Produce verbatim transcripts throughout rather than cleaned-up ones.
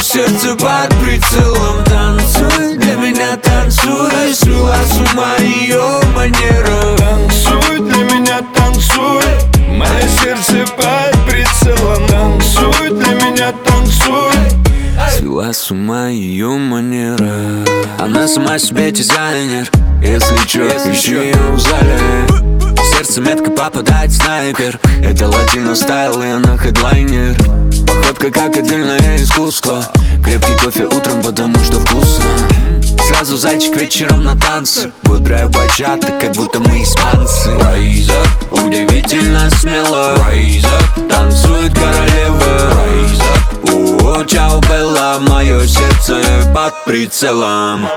сердце под прицелом. Танцуй для меня, танцуй, свела с ума ее манера. Танцуй для меня, танцуй, мое сердце под прицелом. Танцуй для меня, танцуй, свела с ума ее манера. Она сама себе дизайнер, если чё, ищи ее в зале. В сердце метко попадает снайпер. Это латино стайл, и она хедлайнер. Походка как отдельное искусство. Крепкий кофе утром, потому что вкусно. Сразу зайчик вечером на танцы. Бодрая бачата, как будто мы испанцы. Raise up, удивительно смело. Raise up, танцует королева. Raise up, о, чао, Белла. Мое сердце под прицелом.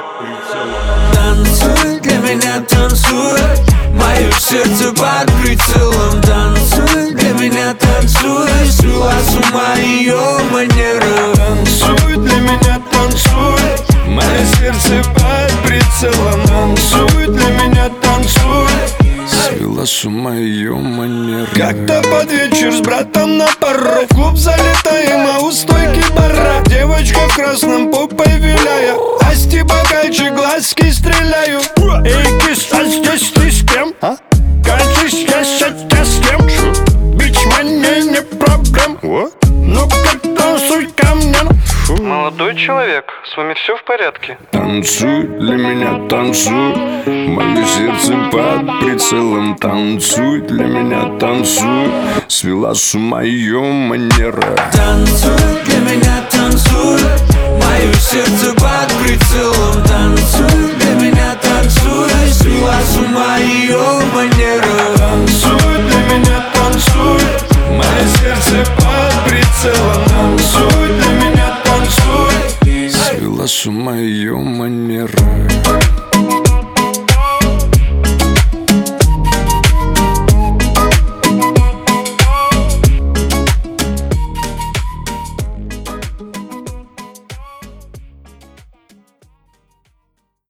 Танцуй для меня, танцуй, мое сердце под прицелом. Танцуй для меня, танцуй, свела с ума ее манера. танцуй для меня, танцуй, мое сердце под прицелом. Танцуй для меня, танцуй, свела с ума ее манера. как-то под вечер с братом на пару в клуб залетаем, а у стойки бара девочка в красном попой виляя. Асти бокальчик, глазки стреляю. Эй, кис, а здесь ты с кем? А? Кажись, я сейчас с кем? Бич, мне не проблем. Ну-ка, танцуй ко мне. Молодой человек, с вами все в порядке? Танцуй для меня, танцуй, мое сердце под прицелом. Танцуй для меня, танцуй, свела с ума ее манера. Танцуй для меня, танцуй, мое сердце под прицелом. Танцуй для меня, танцуй, свела с ума ее манера. Танцуй для меня, танцуй, мое сердце под прицелом. Танцуй для меня, танцуй, свела с ума ее